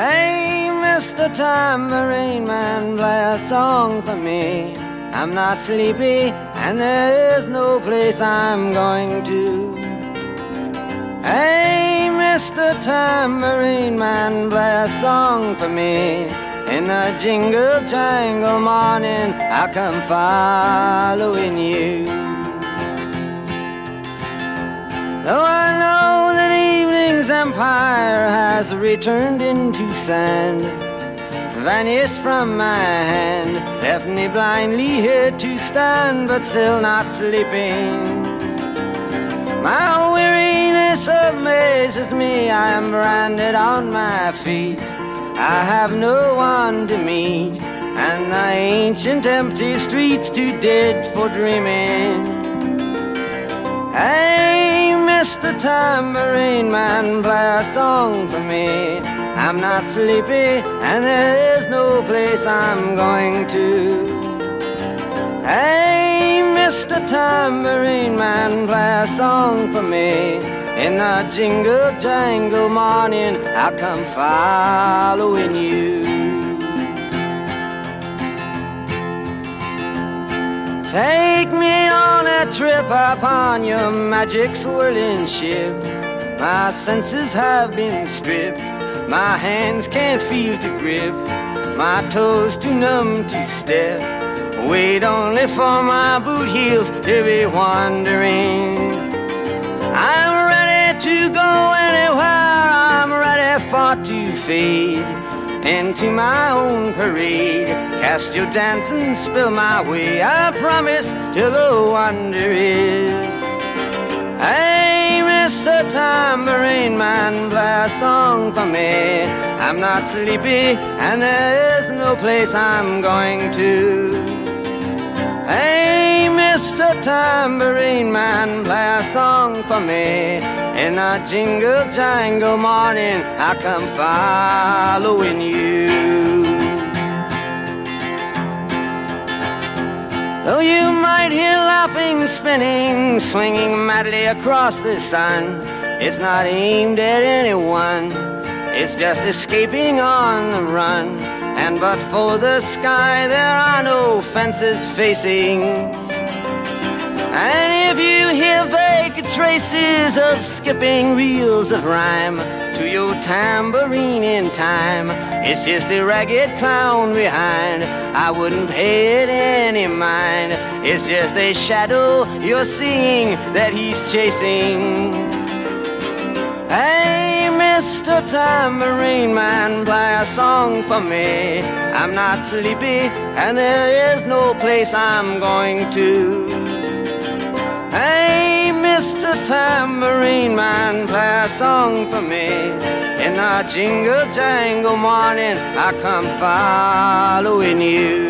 Hey, Mr. Tambourine Man, play a song for me. I'm not sleepy and there is no place I'm going to. Hey, Mr. Tambourine Man, play a song for me. In the jingle jangle morning, I'll come following you. Though I know that evening's empire has returned into sand, vanished from my hand, left me blindly here to stand, but still not sleeping. My weariness amazes me, I am branded on my feet. I have no one to meet, and the ancient empty streets too dead for dreaming. Hey, Mr. Tambourine Man, play a song for me. I'm not sleepy and there is no place I'm going to. Hey, Mr. Tambourine Man, play a song for me. In the jingle jangle morning, I'll come following you. Take me on a trip upon your magic swirling ship. My senses have been stripped, my hands can't feel to grip, my toes too numb to step. Wait only for my boot heels to be wandering. I'm ready to go anywhere, I'm ready for to fade into my own parade. Cast your dancing spell my way, I promise to go under it. Hey, Mr. Tambourine Man, play a song for me. I'm not sleepy and there is no place I'm going to. Hey, Mr. Tambourine Man, play a song for me. In the jingle jangle morning, I come following you. Though you might hear laughing, spinning, swinging madly across the sun, it's not aimed at anyone, it's just escaping on the run. And but for the sky, there are no fences facing. And if you hear vague traces of skipping reels of rhyme to your tambourine in time, it's just a ragged clown behind. I wouldn't pay it any mind. It's just a shadow you're seeing that he's chasing. Hey, Mr. Tambourine Man, play a song for me. I'm not sleepy and there is no place I'm going to. Hey, Mr. Tambourine Man, play a song for me. In the jingle jangle morning, I come following you.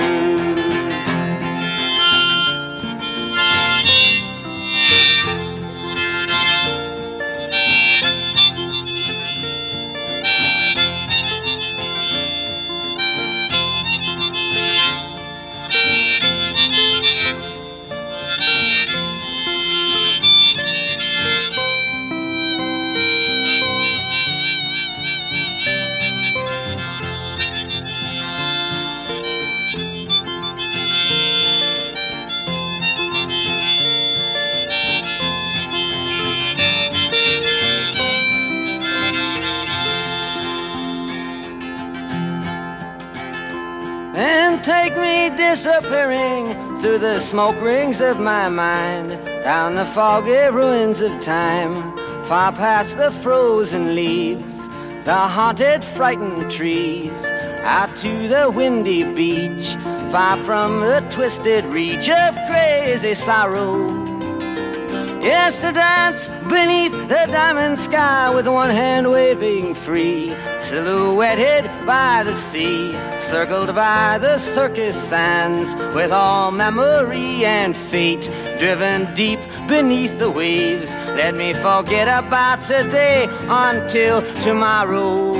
And take me disappearing through the smoke rings of my mind, down the foggy ruins of time, far past the frozen leaves, the haunted frightened trees, out to the windy beach, far from the twisted reach of crazy sorrow. Yes, to dance beneath the diamond sky with one hand waving free, silhouetted by the sea, circled by the circus sands, with all memory and fate driven deep beneath the waves. Let me forget about today until tomorrow.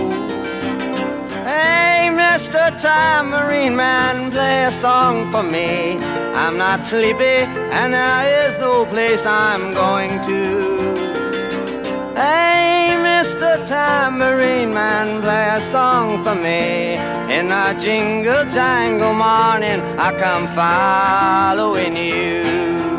Hey, Mr. Tambourine Man, play a song for me. I'm not sleepy and there is no place I'm going to. Hey, Mr. Tambourine Man, play a song for me. In the jingle jangle morning, I come following you.